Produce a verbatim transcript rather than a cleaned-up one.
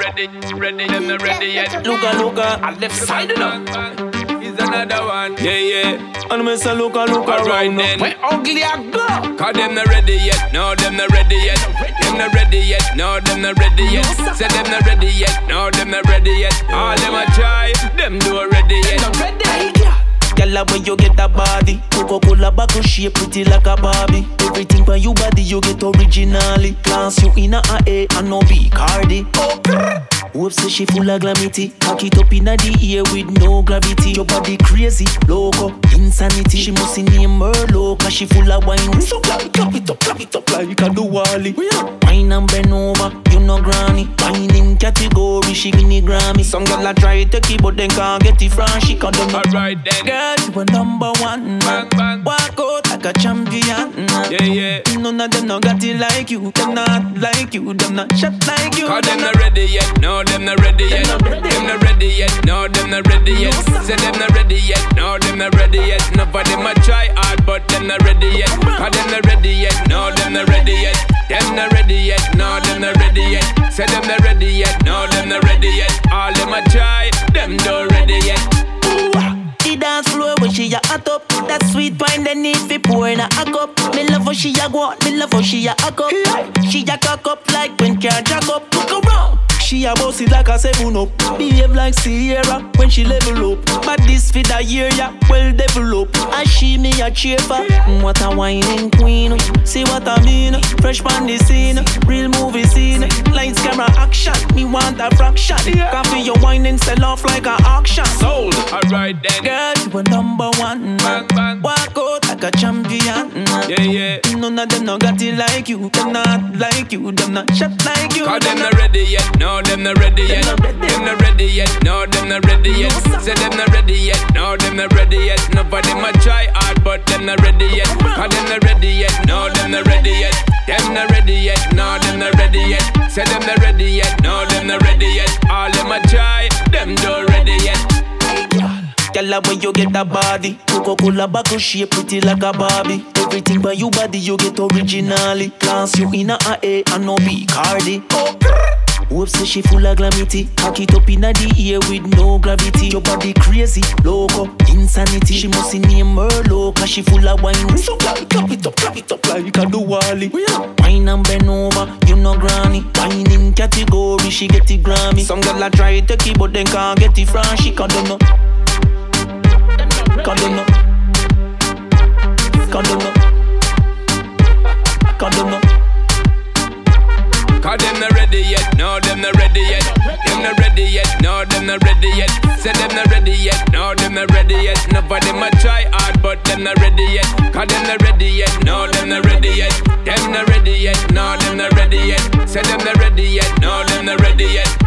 ready, ready, them not ready yet. Look a look a, on left side of them. Is another one. Yeah, yeah. And me say look a look a right round then. up. Where ugly I go? Cause them not ready yet. No, them not ready yet. Them not ready yet. No, them not ready yet. Say them not ready yet. No, them not ready yet. All them a try. Them do ready yet. Girl, when you get that body, Coca-Cola bottle shape pretty like a Barbie. Everything for you body you get originally. Class you in a A and no B Cardi. Hope say she full of glamity. Cock it up in a the ear with no gravity. Your body crazy, loco, insanity. She must name her low, cause she full of wine. So clap it, clap it up, clap it up like a do Wally. Wine and bend over, you know granny. Wine in category, she win the Grammy. Some girl a try to keep but then can't get it from she can't do no. Alright then. Girl, you a number one. Bang, bang. Walk out like a champion. Yeah, yeah. None of them no got it like you. Them not like you. Them not shot like you. Cause them not ready yet. No, them not ready yet. Them not ready yet. No, them not ready yet. Say them not ready yet. No, them not ready yet. Nobody might try hard, but them not ready yet. Cause them not ready yet. No, them not ready yet. Them not ready yet. No, them not ready yet. Say them not ready yet. No, them not ready yet. All them a try. Them don't ready yet. The dance floor when she a hot up. That sweet wine they need fi pour in a cup. Me love how she a go out, me love how she a hack up. She a cock up like when car jack up. Look around. She a boss it like a seven up. Behave like Sierra when she level up. But this fit a year ya well develop. And she me a cheer for. What a whining queen. See what I mean? Fresh man the scene. Real movie scene. Lights, camera, action. Me want a fraction. Coffee your wine and sell off like a auction. Sold. Alright then. Girl, you a number one. Bang, bang. Walk out like a champion. Yeah, yeah. None of them no got it like you. Them not like you. Them not shot like you. Cause them not ready yet. No, them not ready yet. Them not ready yet. No, them not ready yet. Say them not ready yet. No, them not ready yet. Nobody might try hard, but them not ready yet. Cause them not ready yet. No, them not ready yet. Them not ready yet. No, them not ready yet. Say them not ready yet. No, them not ready yet. All them a try. Them don't ready yet. Girl, when you get that body, Coca-Cola bottle shape pretty like a Barbie. Everything by you body you get originally. Class you in a A and no B Cardi. Hope say she full of glamity. Cock it up in a the ear with no gravity. Your body crazy, loco, insanity. She must name her low, cause she full of wine. So clap it up, clap it up like a do Wally. Wine and bend over, you know granny. Wine in category, she get it Grammy. Some girl a try to keep but then can't get it from she can't do no. Can't do no. Can't do no. Can't do no. Cause them not ready yet. No, them not ready yet. Them not ready yet. No, them not ready yet. Say them not ready yet. No, them not ready yet. Nobody might try hard, but them not ready yet. Cause them not ready yet. No, them not ready yet. Them not ready yet. No, them not ready yet. Say them not ready yet. No, them not ready yet.